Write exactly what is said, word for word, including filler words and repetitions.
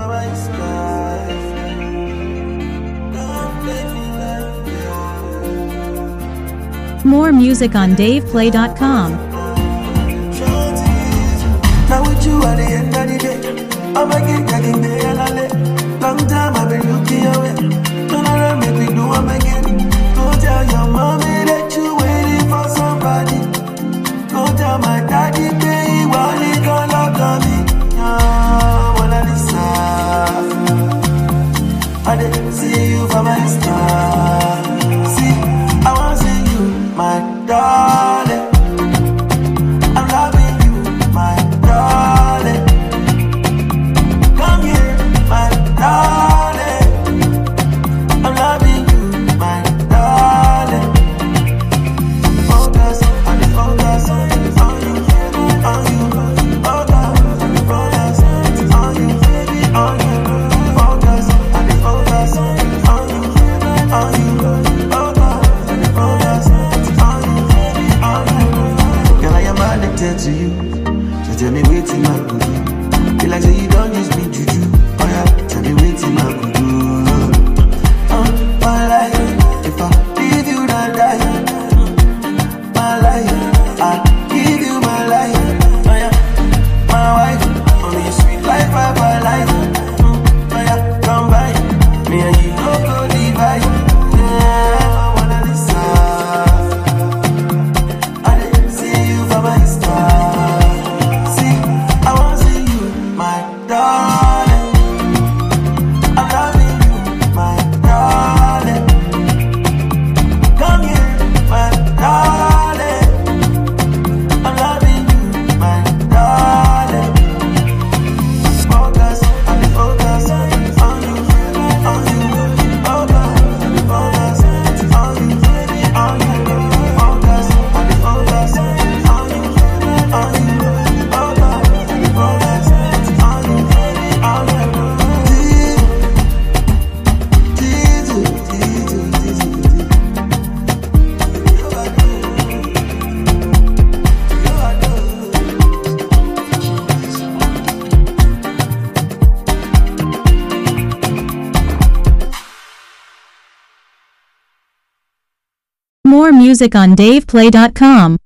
More music on Dave Play dot com. Now with you at the end of the day, I'm a kid getting there and I let. Long time I've been looking away. Turn around, make me do them again. Go tell your mommy that you waiting for somebody. Go tell my daddy, baby, while he gonna look on me. Oh, when I decide, I didn't see you for my star. See, I want to see you, my darling. I'm loving you, my darling. Come here, my darling. I'm loving you, my darling. Focus, on the focus on you, on you, on you. Focus, focus on you, baby, on you. Focus, on the focus on you, on you, on you. Focus, focus on you, baby, on you. Girl, I am addicted to you. So tell me waiting my could do. Feel like say you don't use me juju. Oh yeah, tell me waiting my could do. Uh, my life, if I leave you not die. My life, I give you my life. Oh yeah, my wife, only sweet life of my life. Mm, oh yeah, come by, me and you no go divide. Yeah, I wanna decide. I didn't see you for my star. See, I wanna see you, my darling. I'm loving you, my darling. Come here, my darling. I'm loving you, my darling. Focus, on the focus on you, on you. Focus, focus on you, baby, on you. Focus, on the focus on you, on you. Focus, focus on you, baby, on you. Jesus, Jesus, Jesus, Jesus. You are good. You are good. More music on Dave Play dot com.